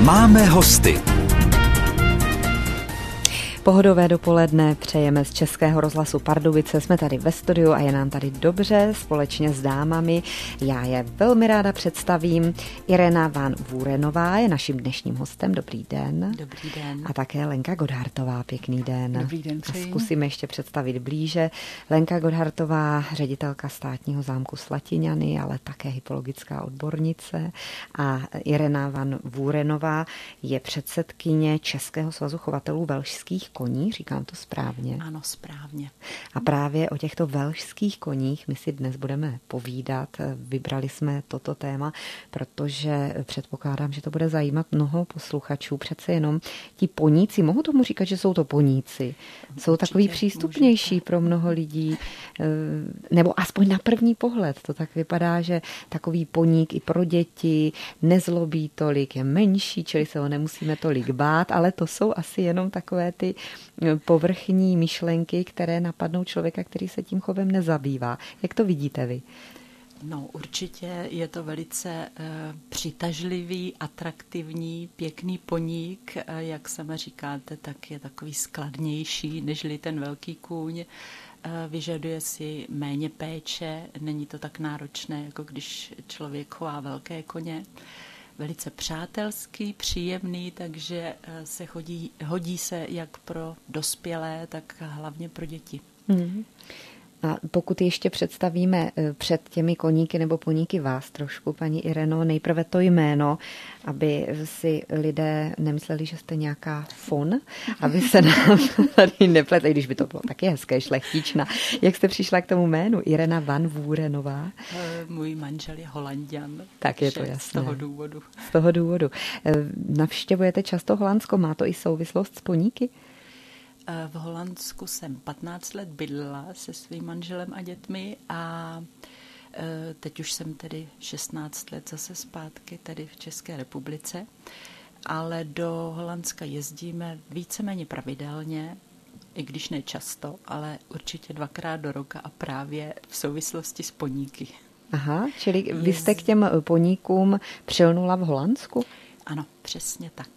Máme hosty. Pohodové dopoledne přejeme z Českého rozhlasu Pardubice. Jsme tady ve studiu a je nám tady dobře společně s dámami. Já je velmi ráda představím. Irena van Vurenová je naším dnešním hostem. Dobrý den. Dobrý den. A také Lenka Godhartová. Pěkný den. Dobrý den, přeji. A zkusíme ještě představit blíže. Lenka Godhartová, ředitelka Státního zámku Slatiňany, ale také hypologická odbornice. A Irena van Vurenová je předsedkyně Českého svazu chovatelů velšských koní, říkám to správně? Ano, správně. A právě o těchto velšských koních my si dnes budeme povídat. Vybrali jsme toto téma, protože předpokládám, že to bude zajímat mnoho posluchačů. Přece jenom ti poníci, mohu tomu říkat, že jsou to poníci, jsou takový přístupnější můžete pro mnoho lidí, nebo aspoň na první pohled. To tak vypadá, že takový poník i pro děti nezlobí tolik, je menší, čili se ho nemusíme tolik bát, ale to jsou asi jenom takové ty povrchní myšlenky, které napadnou člověka, který se tím chovem nezabývá. Jak to vidíte vy? No, určitě je to velice přitažlivý, atraktivní, pěkný poník. Jak sama říkáte, tak je takový skladnější, nežli ten velký kůň. Vyžaduje si méně péče, není to tak náročné, jako když člověk chová velké koně. Velice přátelský, příjemný, takže hodí se jak pro dospělé, tak hlavně pro děti. A pokud ještě představíme před těmi koníky nebo poníky vás trošku, paní Ireno, nejprve to jméno, aby si lidé nemysleli, že jste nějaká fon, aby se nám tady nepletli, když by to bylo taky hezké, šlechtična. Jak jste přišla k tomu jménu? Irena van Vurenová? Můj manžel je Holanďan. Tak je to jasné. Z toho důvodu. Z toho důvodu. Navštěvujete často Holandsko, má to i souvislost s poníky? V Holandsku jsem 15 let bydlela se svým manželem a dětmi a teď už jsem tedy 16 let zase zpátky tady v České republice, ale do Holandska jezdíme víceméně pravidelně, i když ne často, ale určitě 2krát do roka a právě v souvislosti s poníky. Aha, čili vy jste k těm poníkům přilnula v Holandsku? Ano, přesně tak.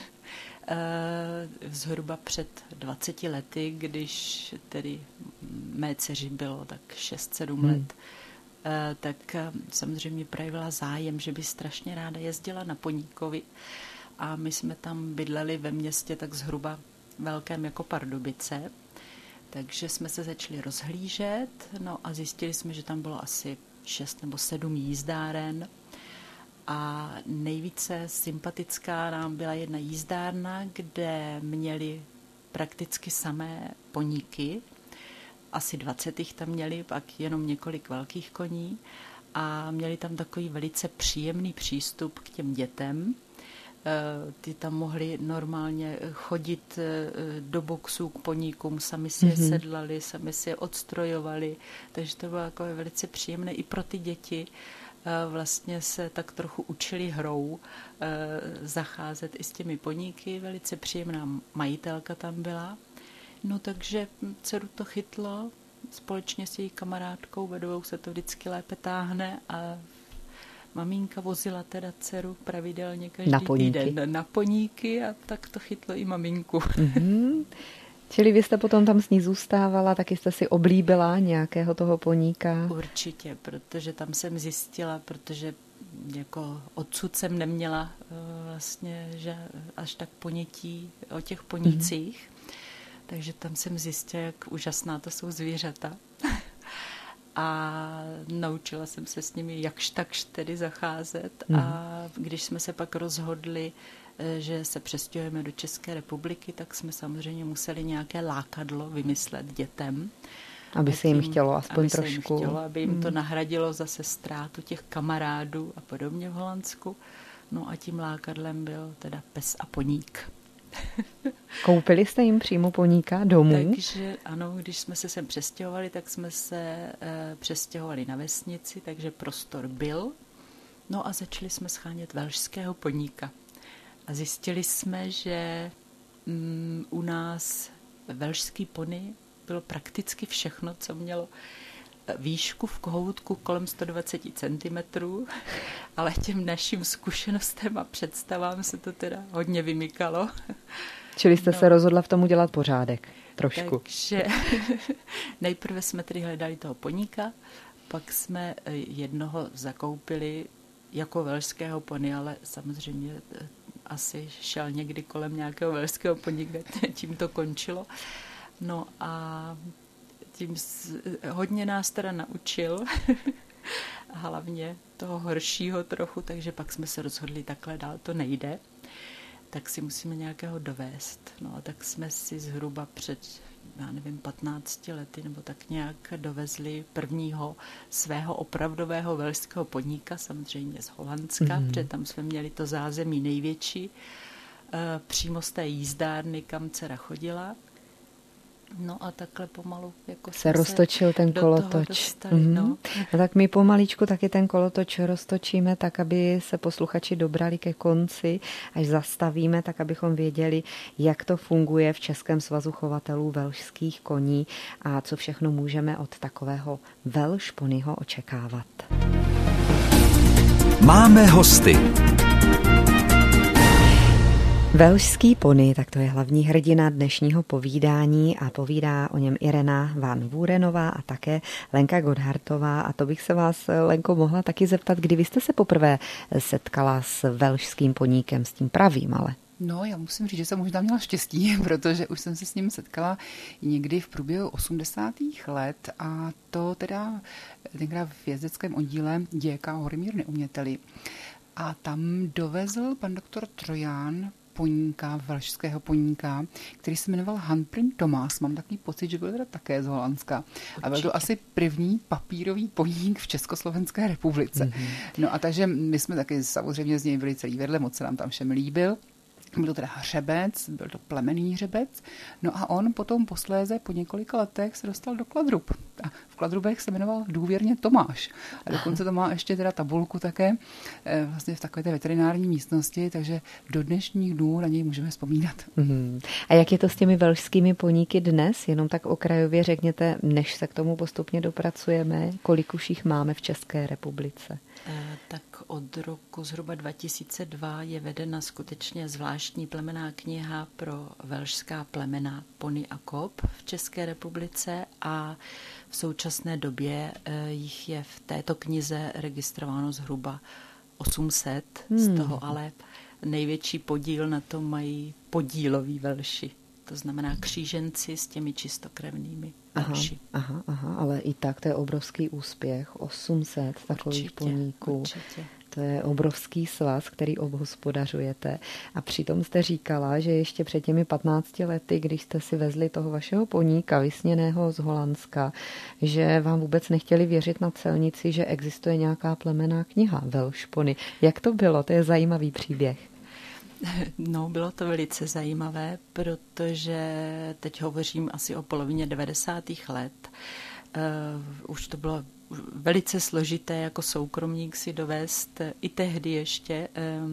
Zhruba před 20 lety, když tedy mé dceři bylo tak 6-7 let, tak samozřejmě projevila zájem, že by strašně ráda jezdila na poníkovi a my jsme tam bydleli ve městě tak zhruba velkém jako Pardubice, takže jsme se začali rozhlížet, no a zjistili jsme, že tam bylo asi 6 nebo 7 jízdáren. A nejvíce sympatická nám byla jedna jízdárna, kde měli prakticky samé poníky. Asi 20 jich tam měli, pak jenom několik velkých koní. A měli tam takový velice příjemný přístup k těm dětem. Ty tam mohli normálně chodit do boxů k poníkům, sami si je sedlali, sami si je odstrojovali. Takže to bylo takové velice příjemné i pro ty děti. Vlastně se tak trochu učili hrou zacházet i s těmi poníky. Velice příjemná majitelka tam byla. No takže dceru to chytlo, společně s její kamarádkou, ve dvou se to vždycky lépe táhne a maminka vozila teda dceru pravidelně každý týden na poníky a tak to chytlo i maminku. Čili vy jste potom tam s ní zůstávala, taky jste si oblíbila nějakého toho poníka? Určitě, protože tam jsem zjistila, protože jako odsud jsem neměla vlastně že až tak ponětí o těch ponících, takže tam jsem zjistila, jak úžasná to jsou zvířata. A naučila jsem se s nimi jakž takž tedy zacházet a když jsme se pak rozhodli, že se přestěhujeme do České republiky, tak jsme samozřejmě museli nějaké lákadlo vymyslet dětem. Aby se jim chtělo aspoň trošku. Aby jim to nahradilo zase ztrátu těch kamarádů a podobně v Holandsku. No a tím lákadlem byl teda pes a poník. Koupili jste jim přímo poníka domů? Takže ano, když jsme se sem přestěhovali, tak jsme se přestěhovali na vesnici, takže prostor byl. No a začali jsme schánět velšského poníka. A zjistili jsme, že u nás velšský pony bylo prakticky všechno, co mělo výšku v kohoutku kolem 120 cm, ale těm našim zkušenostem a představám se to teda hodně vymykalo. Čili jste se rozhodla v tom udělat pořádek trošku. Takže nejprve jsme tedy hledali toho poníka, pak jsme jednoho zakoupili jako velšského pony, ale samozřejmě asi šel někdy kolem nějakého velšského poníka, tím to končilo. No a tím hodně nás teda naučil, hlavně toho horšího trochu, takže pak jsme se rozhodli, takhle dál to nejde, tak si musíme nějakého dovést. No a tak jsme si zhruba před, 15 lety nebo tak nějak dovezli prvního svého opravdového velšského poníka, samozřejmě z Holandska, protože tam jsme měli to zázemí největší, přímo z té jízdárny, kam dcera chodila. No a takhle pomalu jako se roztočil ten kolotoč. No. A tak my pomaličku taky ten kolotoč roztočíme tak, aby se posluchači dobrali ke konci, až zastavíme, tak abychom věděli, jak to funguje v Českém svazu chovatelů velšských koní a co všechno můžeme od takového Welsh ponyho očekávat. Máme hosty. Velšský pony, tak to je hlavní hrdina dnešního povídání a povídá o něm Irena Van Vurenová a také Lenka Godhartová. A to bych se vás, Lenko, mohla taky zeptat, kdy vy jste se poprvé setkala s velšským poníkem, s tím pravým, ale... No, já musím říct, že jsem možná měla štěstí, protože už jsem se s ním setkala někdy v průběhu 80. let a to teda tenkrát v jezdeckém oddíle DJK Hory neuměteli. A tam dovezl pan doktor Trojan poníka, velšského poníka, který se jmenoval Handprint Thomas. Mám takový pocit, že byl teda také z Holandska. Určitě. A byl to asi první papírový poník v Československé republice. No a takže my jsme taky samozřejmě z něj byli celý vedle, moc se nám tam všem líbil. Byl to teda hřebec, byl to plemenný hřebec. No a on potom posléze po několika letech se dostal do Kladrub. A v Kladrubech se jmenoval důvěrně Tomáš. A dokonce to má ještě teda tabulku také vlastně v takové té veterinární místnosti, takže do dnešních dnů na něj můžeme vzpomínat. A jak je to s těmi velšskými poníky dnes? Jenom tak okrajově řekněte, než se k tomu postupně dopracujeme, kolik už jich máme v České republice? Tak od roku zhruba 2002 je vedena skutečně zvláštní plemenná kniha pro velšská plemena pony a kop v České republice a v současné době jich je v této knize registrováno zhruba 800, z toho ale největší podíl na tom mají podíloví velši. To znamená kříženci s těmi čistokrevnými velši. Aha, ale i tak to je obrovský úspěch. 800 takových poníků. Určitě. To je obrovský svaz, který obhospodařujete. A přitom jste říkala, že ještě před těmi 15 lety, když jste si vezli toho vašeho poníka vysněného z Holandska, že vám vůbec nechtěli věřit na celnici, že existuje nějaká plemenná kniha Welsh pony. Jak to bylo? To je zajímavý příběh. No, bylo to velice zajímavé, protože teď hovořím asi o polovině 90. let. Už to bylo velice složité jako soukromník si dovést i tehdy ještě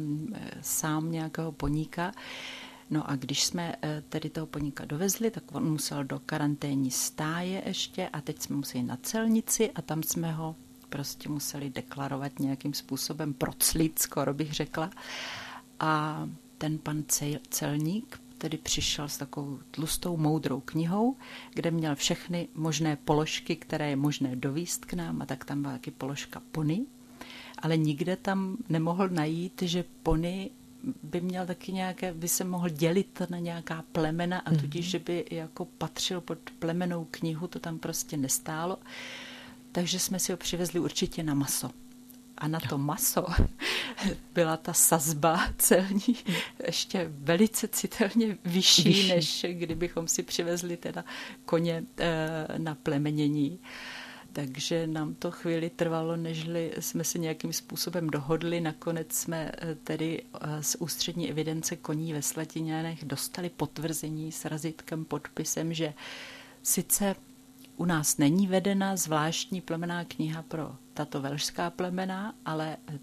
sám nějakého poníka. No a když jsme tedy toho poníka dovezli, tak on musel do karanténní stáje ještě a teď jsme museli na celnici a tam jsme ho prostě museli deklarovat nějakým způsobem, proclit, skoro bych řekla. A ten pan celník tedy přišel s takovou tlustou, moudrou knihou, kde měl všechny možné položky, které je možné dovízt k nám, a tak tam byla taky položka pony, ale nikde tam nemohl najít, že pony by měl taky nějaké, by se mohl dělit na nějaká plemena a tudíž, že by jako patřil pod plemennou knihu, to tam prostě nestálo. Takže jsme si ho přivezli určitě na maso. A na to maso byla ta sazba celní ještě velice citelně vyšší, než kdybychom si přivezli teda koně na plemenění. Takže nám to chvíli trvalo, nežli jsme se nějakým způsobem dohodli. Nakonec jsme tedy z ústřední evidence koní ve Slatinянech dostali potvrzení s razítkem, podpisem, že sice u nás není vedena zvláštní plemenná kniha pro tato velšská plemena, ale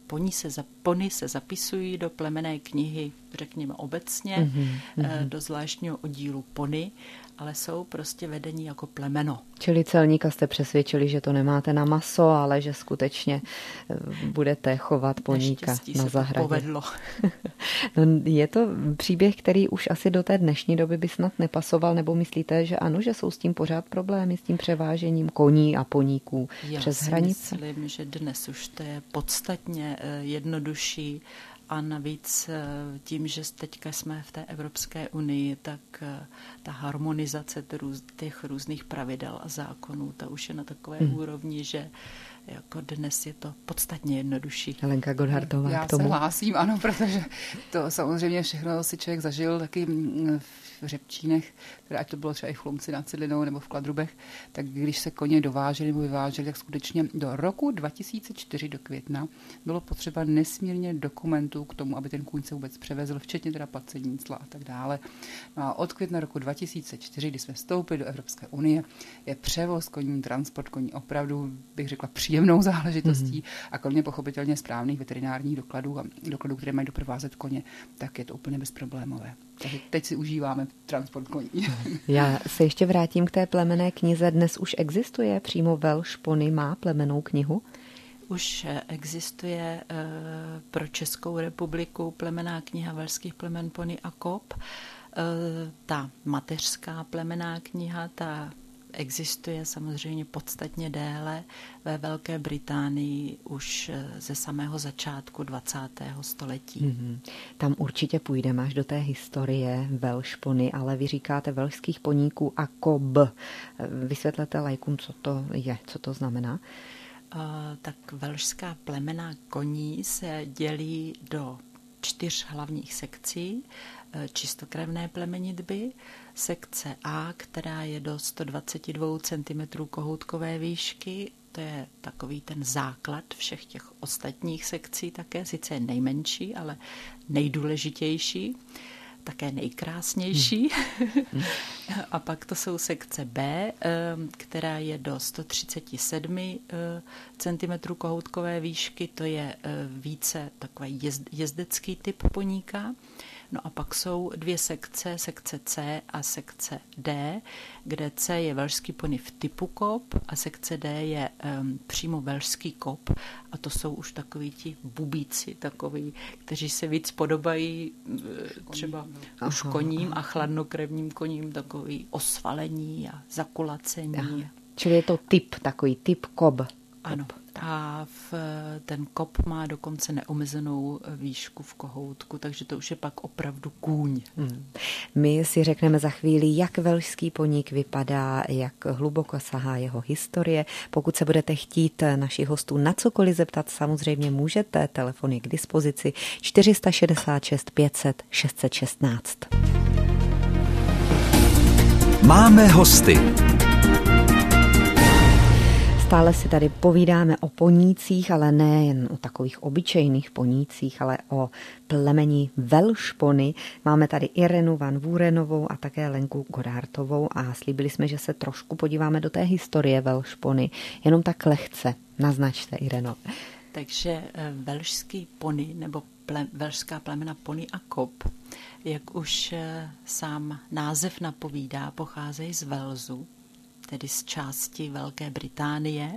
pony se zapisují do plemenné knihy, řekněme obecně, do zvláštního oddílu pony, ale jsou prostě vedení jako plemeno. Čili celníka jste přesvědčili, že to nemáte na maso, ale že skutečně budete chovat poníka na zahradě. To povedlo. No, je to příběh, který už asi do té dnešní doby by snad nepasoval, nebo myslíte, že ano, že jsou s tím pořád problémy, s tím převážením koní a poníků přes hranice? Já si myslím, že dnes už to je podstatně jednodušší a navíc tím, že teďka jsme v té Evropské unii, tak ta harmonizace těch různých pravidel a zákonů, ta už je na takové úrovni, že jako dnes je to podstatně jednodušší. Helenka Godhartová Já k tomu. se hlásím, ano, protože to samozřejmě všechno si člověk zažil taky v Řepčínech, teda ať to bylo třeba i v Chlumci nad Cidlinou nebo v Kladrubech, tak když se koně dovážely nebo vyvážely, tak skutečně do roku 2004 do května bylo potřeba nesmírně dokumentů k tomu, aby ten kůň se vůbec převezl, včetně teda placení cla a tak dále. No a od května roku 2004, kdy jsme vstoupili do Evropské unie, je převoz koní, transport koní opravdu, bych řekla, příjemnou záležitostí a kromě pochopitelně správných veterinárních dokladů a dokladů, které mají doprovázet koně, tak je to úplně bezproblémové. Takže teď si užíváme transport koní. Já se ještě vrátím k té plemenné knize. Dnes už existuje přímo Welsh Pony, má plemennou knihu? Už existuje pro Českou republiku plemenná kniha velšských plemen Pony a Kop. Ta mateřská plemenná kniha, ta existuje samozřejmě podstatně déle ve Velké Británii už ze samého začátku 20. století. Tam určitě půjdeme až do té historie Welsh Pony, ale vy říkáte velšských poníků a kob. Vysvětlete laikům, co to je, co to znamená? Tak velšská plemena koní se dělí do 4 hlavních sekcí. Čistokrevné plemenitby, sekce A, která je do 122 cm kohoutkové výšky, to je takový ten základ všech těch ostatních sekcí také, sice je nejmenší, ale nejdůležitější, také nejkrásnější. A pak to jsou sekce B, která je do 137 cm kohoutkové výšky, to je více takový jezdecký typ poníka. No a pak jsou 2 sekce, sekce C a sekce D, kde C je velšský pony v typu kop a sekce D je přímo velšský kop a to jsou už takoví ti bubíci, takoví, kteří se víc podobají třeba už koním a chladnokrevním koním, takový osvalení a zakulacení. Aha. Čili je to takový typ kop. Ano. A ten kop má dokonce neomezenou výšku v kohoutku, takže to už je pak opravdu kůň. My si řekneme za chvíli, jak velšský poník vypadá, jak hluboko sahá jeho historie. Pokud se budete chtít našich hostů na cokoliv zeptat, samozřejmě můžete, telefon je k dispozici 466 500 616. Máme hosty. Stále si tady povídáme o ponících, ale ne jen o takových obyčejných ponících, ale o plemeni Welsh Pony. Máme tady Irenu Van Vurenovou a také Lenku Godhartovou a slíbili jsme, že se trošku podíváme do té historie Welsh Pony. Jenom tak lehce. Naznačte, Ireno. Takže velšský pony nebo velšská plemena Pony a Kop, jak už sám název napovídá, pocházejí z Walesu, tedy z části Velké Británie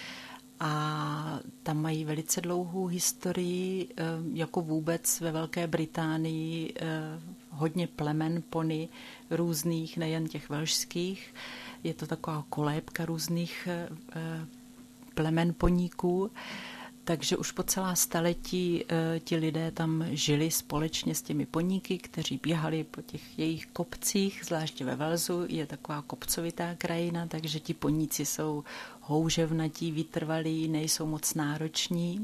a tam mají velice dlouhou historii, jako vůbec ve Velké Británii hodně plemen pony různých, nejen těch velšských. Je to taková kolébka různých plemen poníků, takže už po celá staletí ti lidé tam žili společně s těmi poníky, kteří běhali po těch jejich kopcích, zvláště ve Walesu je taková kopcovitá krajina, takže ti poníci jsou houževnatí, vytrvalí, nejsou moc nároční.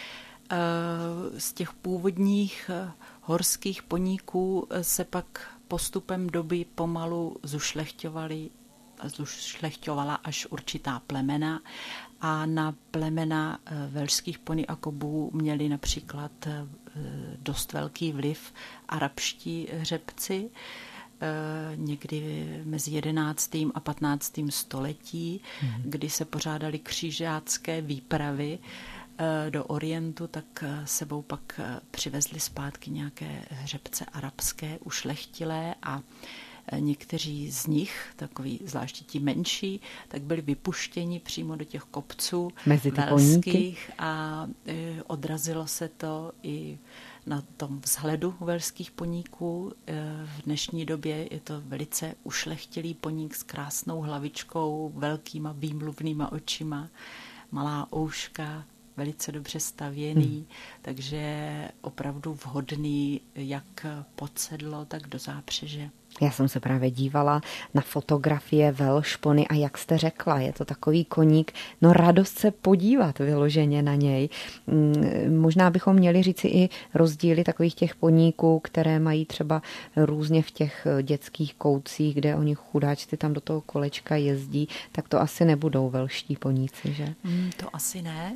Z těch původních horských poníků se pak postupem doby pomalu zušlechťovala až určitá plemena a na plemena velšských pony a kobů měli například dost velký vliv arabští řepci někdy mezi 11. a 15. století, kdy se pořádaly křižácké výpravy do Orientu, tak sebou pak přivezli zpátky nějaké hřebce arabské, ušlechtilé a někteří z nich, takový zvláště ti menší, tak byli vypuštěni přímo do těch kopců velských a odrazilo se to i na tom vzhledu velských poníků. V dnešní době je to velice ušlechtilý poník s krásnou hlavičkou, velkýma výmluvnýma očima, malá ouška, velice dobře stavěný, takže opravdu vhodný jak pod sedlo, tak do zápřeže. Já jsem se právě dívala na fotografie velšpony a jak jste řekla, je to takový koník, no radost se podívat vyloženě na něj. Možná bychom měli říci i rozdíly takových těch poníků, které mají třeba různě v těch dětských koutcích, kde oni chudáčci tam do toho kolečka jezdí, tak to asi nebudou velští poníci, že? To asi ne.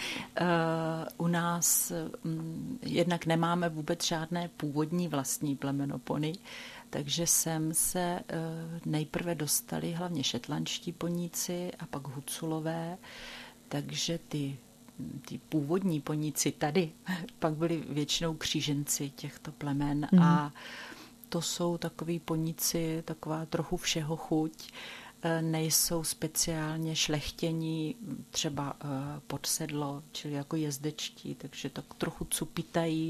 U nás jednak nemáme vůbec žádné původní vlastní plemenopony, takže sem se nejprve dostali hlavně šetlandští poníci a pak huculové, takže ty původní poníci tady pak byli většinou kříženci těchto plemen a to jsou takový poníci, taková trochu všeho chuť, nejsou speciálně šlechtění třeba pod sedlo, čili jako jezdečtí, takže tak trochu cupitají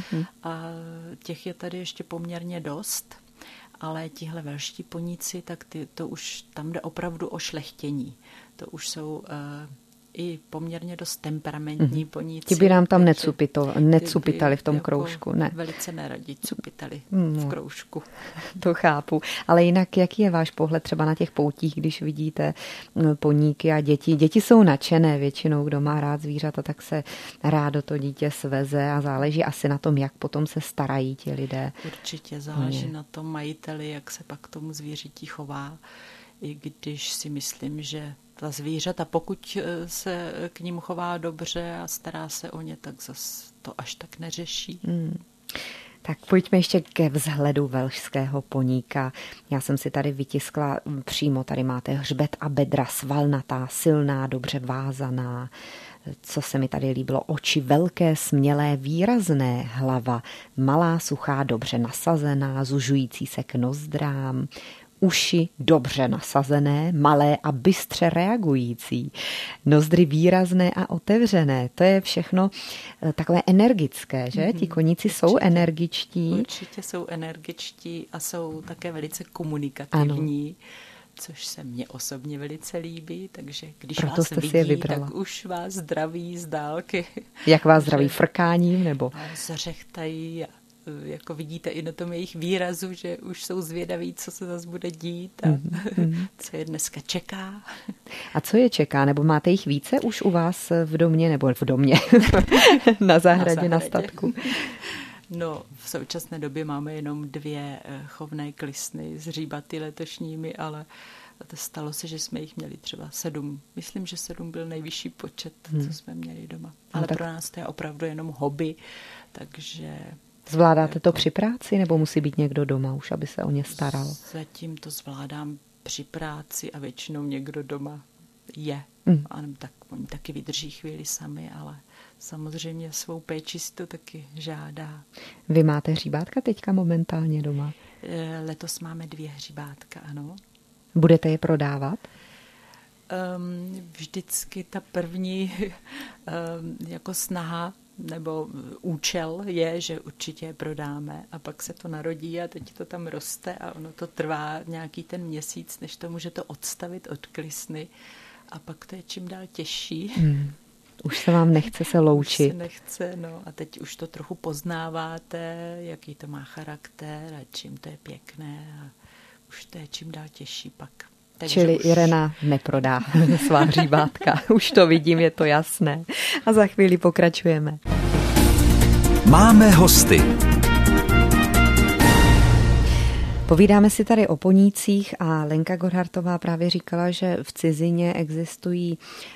a těch je tady ještě poměrně dost. Ale tihle velští poníci, tak to už tam jde opravdu o šlechtění. To už jsou i poměrně dost temperamentní poníci. Ti by nám tam necupitali v tom jako kroužku. Ne. Velice neradi cupitali v kroužku. To chápu. Ale jinak, jaký je váš pohled třeba na těch poutích, když vidíte poníky a děti? Děti jsou nadšené většinou, kdo má rád zvířata, tak se rádo to dítě sveze a záleží asi na tom, jak potom se starají ti lidé. Určitě záleží na tom majiteli, jak se pak k tomu zvířeti chová. I když si myslím, že ta zvířata, pokud se k ním chová dobře a stará se o ně, tak zas to až tak neřeší. Tak pojďme ještě ke vzhledu velšského poníka. Já jsem si tady vytiskla přímo, tady máte hřbet a bedra svalnatá, silná, dobře vázaná. Co se mi tady líbilo, oči velké, smělé, výrazné, hlava malá, suchá, dobře nasazená, zužující se k nozdrám, uši dobře nasazené, malé a bystře reagující, nozdry výrazné a otevřené. To je všechno takové energické, že? Ti koníci jsou energičtí. Určitě jsou energičtí a jsou také velice komunikativní. Ano. Což se mně osobně velice líbí, takže když proto vás vidí, tak už vás zdraví z dálky. Jak vás zdraví, frkáním nebo? Zařechtají a jako vidíte i na tom jejich výrazu, že už jsou zvědaví, co se zase bude dít a co je dneska čeká. A co je čeká? Nebo máte jich více už u vás v domě nebo v domě? Na zahradě, na statku? No, v současné době máme jenom 2 chovné klisny s hříbaty letošními, ale stalo se, že jsme jich měli třeba 7. Myslím, že 7 byl nejvyšší počet, co jsme měli doma. Ale pro nás to je opravdu jenom hobby, takže... Zvládáte to při práci, nebo musí být někdo doma už, aby se o ně staral? Zatím to zvládám při práci a většinou někdo doma je. A tak oni taky vydrží chvíli sami, ale samozřejmě svou péči si to taky žádá. Vy máte hříbátka teďka momentálně doma? Letos máme 2 hříbátka, ano. Budete je prodávat? Vždycky ta první jako snaha nebo účel je, že určitě je prodáme a pak se to narodí a teď to tam roste a ono to trvá nějaký ten měsíc, než to můžete odstavit od klisny a pak to je čím dál těžší. Už se vám nechce se loučit. Už se nechce, no a teď už to trochu poznáváte, jaký to má charakter a čím to je pěkné a už to je čím dál těžší pak. Takže čili už... Irena neprodá svá hříbátka. Už to vidím, je to jasné. A za chvíli pokračujeme. Povídáme si tady o ponících a Lenka Gorhartová právě říkala, že v cizině existují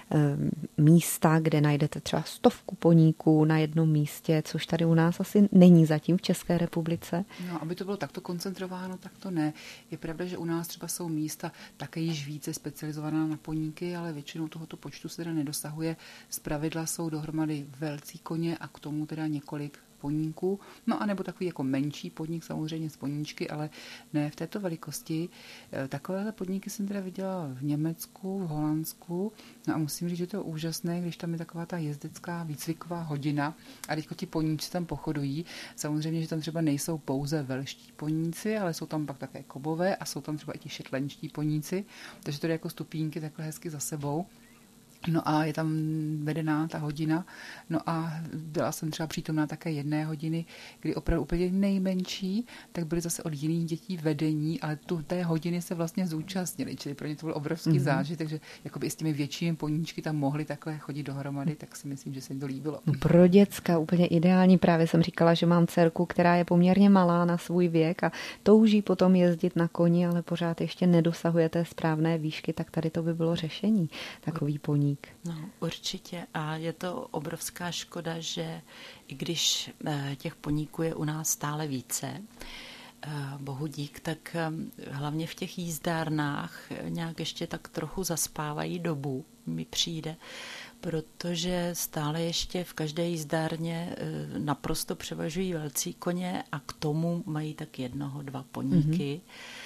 místa, kde najdete třeba 100 poníků na jednom místě, což tady u nás asi není zatím v České republice. No, aby to bylo takto koncentrováno, tak to ne. Je pravda, že u nás třeba jsou místa také již více specializovaná na poníky, ale většinou tohoto počtu se teda nedosahuje. Zpravidla jsou dohromady velcí koně a k tomu teda několik poníků, no a nebo takový jako menší podnik, samozřejmě z poníčky, ale ne v této velikosti. Takovéhle podniky jsem teda viděla v Německu, v Holandsku, no a musím říct, že to je úžasné, když tam je taková ta jezdecká výcviková hodina a teďko ti poníči tam pochodují. Samozřejmě, že tam třeba nejsou pouze velští poníci, ale jsou tam pak také kobové a jsou tam třeba i ti šetlenští poníci, takže to je jako stupínky takhle hezky za sebou. No a je tam vedená ta hodina. No a byla jsem třeba přítomná také jedné hodiny, kdy opravdu úplně nejmenší, tak byly zase od jiných dětí vedení, ale té hodiny se vlastně zúčastnili, čili pro ně to byl obrovský zážitek, takže jakoby i s těmi většími poníčky tam mohli takhle chodit dohromady, tak si myslím, že se jim to líbilo. No pro děcka úplně ideální. Právě jsem říkala, že mám dcerku, která je poměrně malá na svůj věk a touží potom jezdit na koni, ale pořád ještě nedosahuje té správné výšky, tak tady to by bylo řešení, takový poník. No, určitě. A je to obrovská škoda, že i když těch poníků je u nás stále více, bohu dík, tak hlavně v těch jízdárnách nějak ještě tak trochu zaspávají dobu, mi přijde, protože stále ještě v každé jízdárně naprosto převažují velcí koně a k tomu mají tak 1-2 poníky.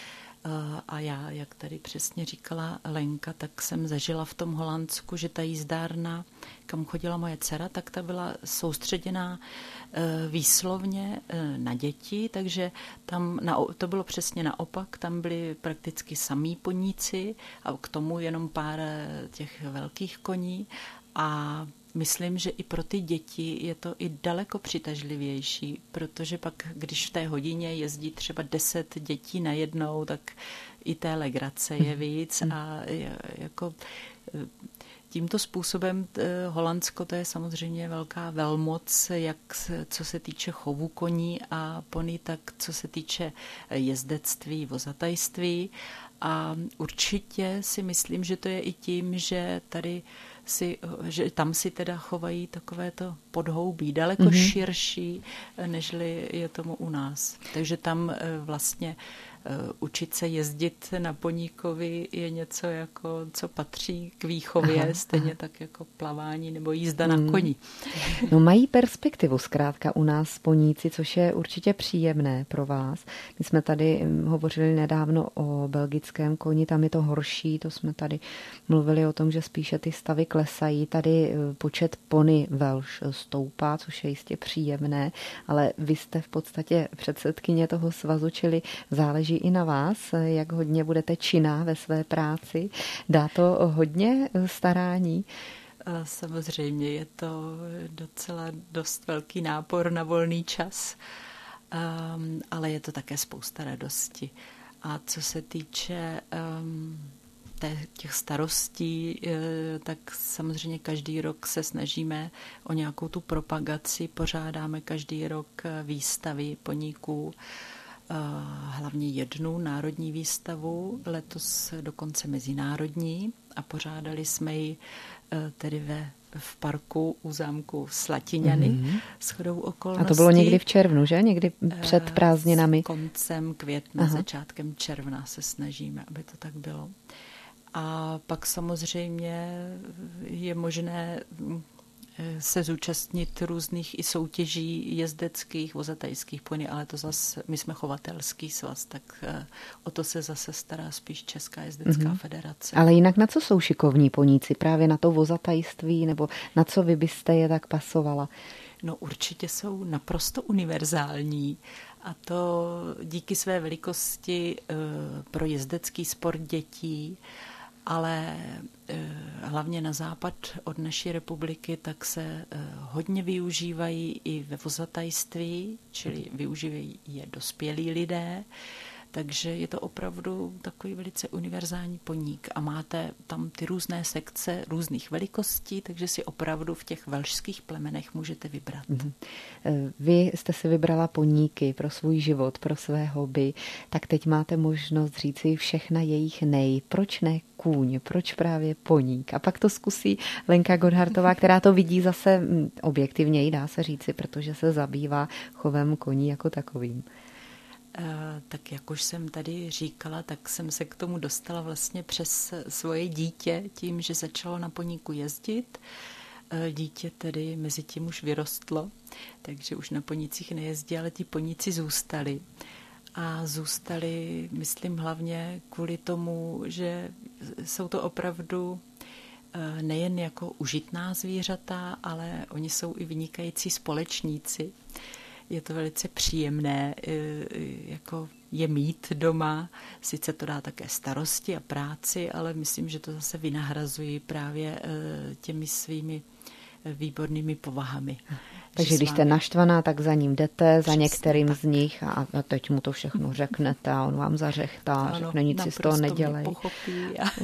A já, jak tady přesně říkala Lenka, tak jsem zažila v tom Holandsku, že ta jízdárna, kam chodila moje dcera, tak ta byla soustředěná výslovně na děti, takže tam to bylo přesně naopak, tam byli prakticky samí poníci a k tomu jenom pár těch velkých koní a myslím, že i pro ty děti je to i daleko přitažlivější, protože pak, když v té hodině jezdí třeba 10 dětí najednou, tak i té legrace je víc a jako tímto způsobem Holandsko to je samozřejmě velká velmoc, jak co se týče chovu koní a pony, tak co se týče jezdectví, vozatajství a určitě si myslím, že to je i tím, že tady že tam si teda chovají takovéto podhoubí, daleko širší, nežli je tomu u nás. Takže tam vlastně učit se jezdit na poníkovi je něco, jako, co patří k výchově, stejně tak jako plavání nebo jízda na koni. No mají perspektivu zkrátka u nás poníci, což je určitě příjemné pro vás. My jsme tady hovořili nedávno o belgickém koni, tam je to horší, to jsme tady mluvili o tom, že spíše ty stavy klesají. Tady počet pony Welsh stoupá, což je jistě příjemné, ale vy jste v podstatě předsedkyně toho svazu, čili záleží i na vás, jak hodně budete činná ve své práci. Dá to hodně starání? Samozřejmě je to docela dost velký nápor na volný čas, ale je to také spousta radosti. A co se týče těch starostí, tak samozřejmě každý rok se snažíme o nějakou tu propagaci, pořádáme každý rok výstavy poníků, hlavně jednu národní výstavu, letos dokonce mezinárodní a pořádali jsme ji tedy v parku u zámku Slatiňany shodou okolností. A to bylo někdy v červnu, že? Někdy před prázdninami? Koncem května, začátkem června se snažíme, aby to tak bylo. A pak samozřejmě je možné se zúčastnit různých i soutěží jezdeckých, vozatajských pony, ale to zase, my jsme chovatelský svaz, tak o to se zase stará spíš Česká jezdecká federace. Ale jinak na co jsou šikovní poníci? Právě na to vozatajství, nebo na co vy byste je tak pasovala? No určitě jsou naprosto univerzální a to díky své velikosti pro jezdecký sport dětí, ale hlavně na západ od naší republiky, tak se hodně využívají i ve vozatajství, čili využívají je dospělí lidé. Takže je to opravdu takový velice univerzální poník a máte tam ty různé sekce různých velikostí, takže si opravdu v těch velšských plemenech můžete vybrat. Vy jste si vybrala poníky pro svůj život, pro své hobby, tak teď máte možnost říct si všechna jejich nej. Proč ne kůň, proč právě poník? A pak to zkusí Lenka Godhartová, která to vidí zase objektivněji, dá se říci, protože se zabývá chovem koní jako takovým. Tak jak už jsem tady říkala, tak jsem se k tomu dostala vlastně přes svoje dítě, tím, že začalo na poníku jezdit. Dítě tedy mezi tím už vyrostlo, takže už na ponících nejezdí, ale ti poníci zůstali. A zůstali, myslím, hlavně kvůli tomu, že jsou to opravdu nejen jako užitná zvířata, ale oni jsou i vynikající společníci. Je to velice příjemné jako je mít doma. Sice to dá také starosti a práci, ale myslím, že to zase vynahrazují právě těmi svými výbornými povahami. Takže když jste naštvaná, tak za ním jdete, za některým z nich a teď mu to všechno řeknete a on vám zařechtá, řekne, nic si z toho nedělej. Pochopí a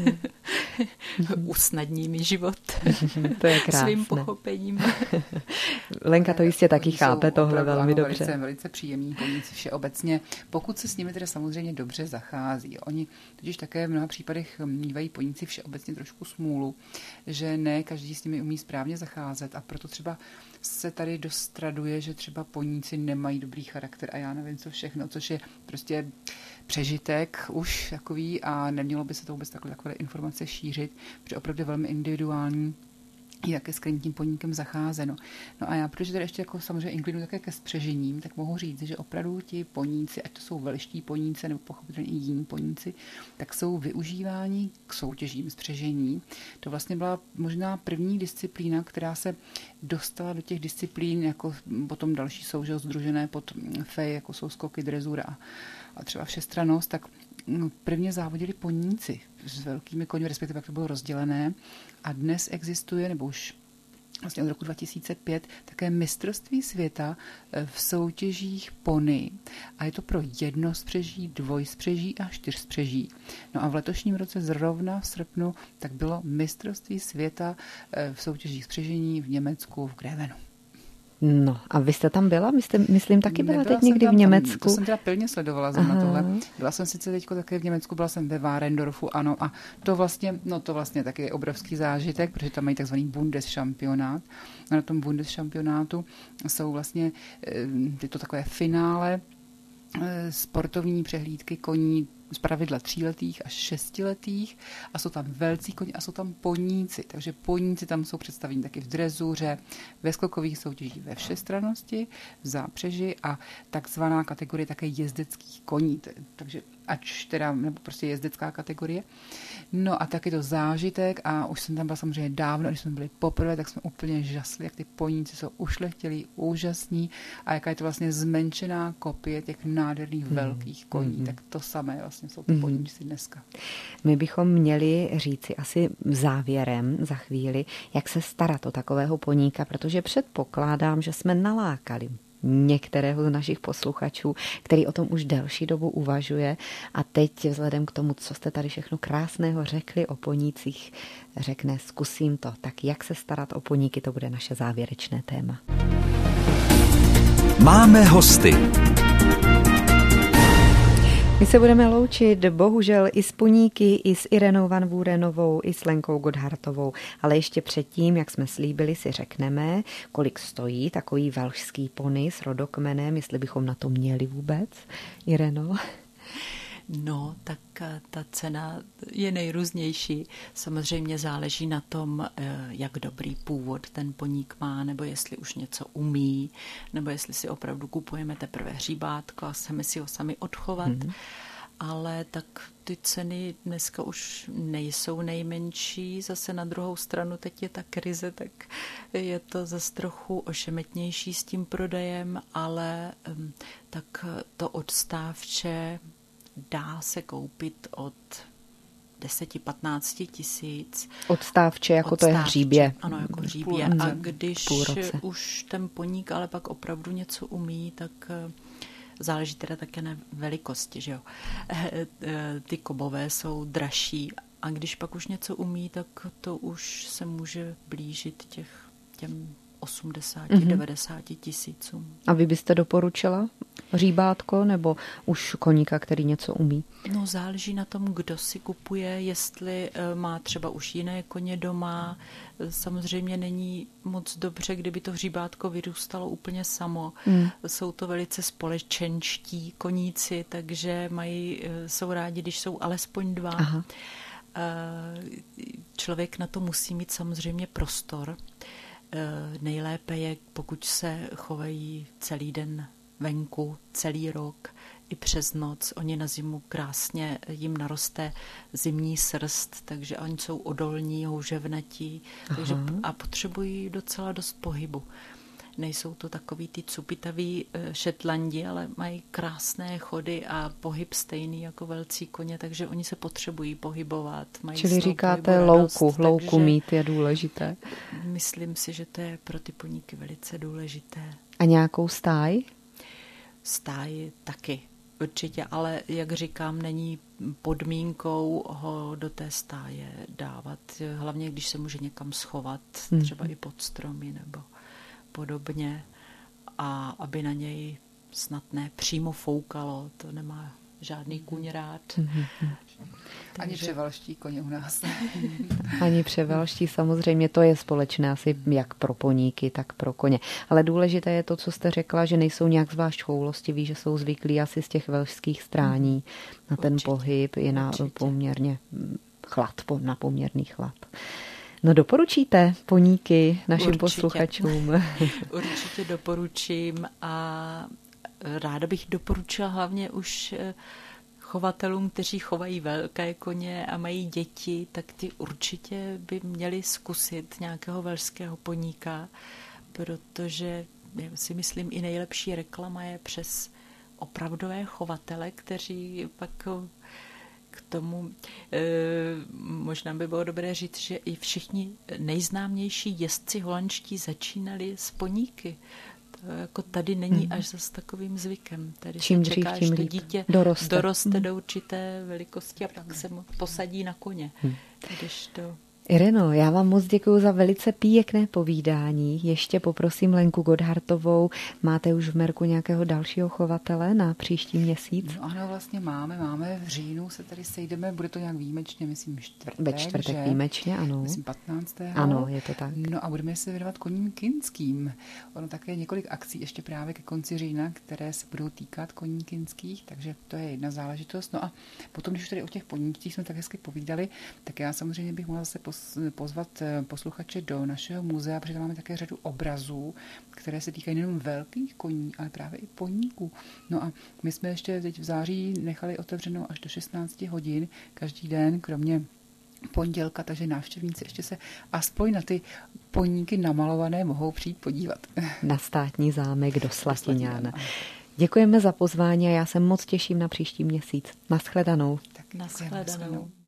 usnadní mi život. To je krásné. Svým pochopením. Lenka to jistě taky chápe tohle velmi dobře. Velice příjemní poníci všeobecně, pokud se s nimi teda samozřejmě dobře zachází. Oni totiž také v mnoha případech mívají poníci všeobecně trošku smůlu, že ne každý s nimi umí správně zacházet a proto třeba se tady dost traduje, že třeba poníci nemají dobrý charakter a já nevím co všechno, což je prostě přežitek už takový a nemělo by se to vůbec takové informace šířit, protože opravdu je velmi individuální, jak je s tím poníkem zacházeno. No a já, protože tady ještě jako samozřejmě inklinuji také ke spřežením, tak mohu říct, že opravdu ti poníci, ať to jsou velští poníci nebo pochopitelně i jiní poníci, tak jsou využíváni k soutěžím spřežení. To vlastně byla možná první disciplína, která se dostala do těch disciplín, jako potom další jsou že sdružené pod fej, jako jsou skoky, drezura a třeba všestrannost, tak prvně závodili poníci s velkými koňmi, respektive jak to bylo rozdělené. A dnes existuje, nebo už vlastně od roku 2005, také mistrovství světa v soutěžích pony. A je to pro jednospřeží, dvojspřeží a čtyřspřeží. No a v letošním roce zrovna v srpnu tak bylo mistrovství světa v soutěžích spřežení v Německu v Grevenu. No a vy jste tam byla? Myslím taky byla teď někdy v Německu. To jsem teda pilně sledovala na tohle. Byla jsem sice teďko také v Německu, byla jsem ve Warendorfu, ano, a to vlastně taky je obrovský zážitek, protože tam mají takzvaný Bundesšampionát. A na tom Bundesšampionátu jsou vlastně tyto takové finále sportovní přehlídky koní zpravidla 3letých až 6letých a jsou tam velcí koně a jsou tam poníci. Takže poníci tam jsou představeni taky v drezuře, ve skokových soutěžích, ve všestrannosti, v zápřeži a takzvaná kategorie také jezdeckých koní. Takže ač teda, nebo prostě jezdecká kategorie. No a taky to zážitek a už jsem tam byla samozřejmě dávno, když jsme byli poprvé, tak jsme úplně žasli, jak ty poníci jsou ušlechtilí, úžasní a jaká je to vlastně zmenšená kopie těch nádherných velkých koní. Tak to samé vlastně jsou ty poníci dneska. My bychom měli říci asi závěrem za chvíli, jak se starat o takového poníka, protože předpokládám, že jsme nalákali některého z našich posluchačů, který o tom už delší dobu uvažuje a teď vzhledem k tomu, co jste tady všechno krásného řekli o ponících, řekne zkusím to. Tak jak se starat o poníky, to bude naše závěrečné téma. Máme hosty. My se budeme loučit bohužel i s poníky, i s Irenou Van Vuurenovou, i s Lenkou Godhartovou, ale ještě předtím, jak jsme slíbili, si řekneme, kolik stojí takový velšský pony s rodokmenem, jestli bychom na to měli vůbec, Ireno. No, tak ta cena je nejrůznější. Samozřejmě záleží na tom, jak dobrý původ ten poník má, nebo jestli už něco umí, nebo jestli si opravdu kupujeme teprve hříbátko a chceme si ho sami odchovat. Ale tak ty ceny dneska už nejsou nejmenší. Zase na druhou stranu teď je ta krize, tak je to zase trochu ošemetnější s tím prodejem, ale tak to odstávče dá se koupit od 10-15 tisíc. Odstávče, jako to je hříbě. Ano, jako hříbě. A když už ten poník ale pak opravdu něco umí, tak záleží teda také na velikosti, že jo. Ty kovové jsou dražší a když pak už něco umí, tak to už se může blížit těm 80-90 tisícům. A vy byste doporučila hříbátko nebo už koníka, který něco umí? No, záleží na tom, kdo si kupuje, jestli má třeba už jiné koně doma. Samozřejmě není moc dobře, kdyby to hříbátko vyrůstalo úplně samo. Jsou to velice společenští koníci, takže jsou rádi, když jsou alespoň dva. Aha. Člověk na to musí mít samozřejmě prostor. Nejlépe je, pokud se chovají celý den venku, celý rok i přes noc. Oni na zimu krásně jim naroste zimní srst, takže oni jsou odolní, houževnatí a potřebují docela dost pohybu. Nejsou to takový ty cupitaví Šetlandi, ale mají krásné chody a pohyb stejný jako velcí koně, takže oni se potřebují pohybovat. Čili říkáte louku mít je důležité. Myslím si, že to je pro ty poníky velice důležité. A nějakou stáj? Stáj taky, určitě, ale jak říkám, není podmínkou ho do té stáje dávat. Hlavně, když se může někam schovat, třeba i pod stromy nebo podobně, a aby na něj snad ne přímo foukalo, to nemá žádný kůň rád. Ani převalští koně u nás. Ani převalští, samozřejmě to je společné asi jak pro poníky, tak pro koně. Ale důležité je to, co jste řekla, že nejsou nějak zvlášť choulostiví, že jsou zvyklí asi z těch velšských strání na ten pohyb, i na poměrně chlad, na poměrný chlad. No, doporučíte poníky našim posluchačům? Určitě doporučím a ráda bych doporučila hlavně už chovatelům, kteří chovají velké koně a mají děti, tak ty určitě by měli zkusit nějakého velšského poníka, protože já si myslím, i nejlepší reklama je přes opravdové chovatele, kteří pak k tomu možná by bylo dobré říct, že i všichni nejznámější jezdci holandští začínali s poníky. To jako tady není až zas takovým zvykem. Tady čím se dřív, čeká, tím že líp. dítě doroste do určité velikosti a pak se posadí na koně. Když to... Ireno, já vám moc děkuji za velice pěkné povídání. Ještě poprosím Lenku Godhartovou. Máte už v merku nějakého dalšího chovatele na příští měsíc? No ano, vlastně máme. V říjnu se tady sejdeme, bude to nějak výjimečně, myslím čtvrtek. Ve čtvrtek že? Výjimečně, ano. Myslím 15. Ano, je to tak. No a budeme se věnovat koním kinským. Ono také několik akcí ještě právě ke konci října, které se budou týkat koní kinských, takže to je jedna záležitost. No a potom, když už tady o těch poníčcích jsme tak hezky povídali, tak já samozřejmě bych mohla se pozvat posluchače do našeho muzea, protože tam máme také řadu obrazů, které se týkají nejen velkých koní, ale právě i poníků. No a my jsme ještě teď v září nechali otevřeno až do 16 hodin každý den, kromě pondělka, takže návštěvníci ještě se aspoň na ty poníky namalované mohou přijít podívat. Na státní zámek do Slatiňán. Děkujeme za pozvání a já se moc těším na příští měsíc. Naschledanou. Naschledanou.